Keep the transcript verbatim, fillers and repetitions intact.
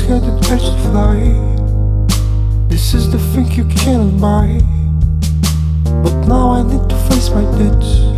had the urge to fly. This is the thing you cannot buy. But now I need to face my debts.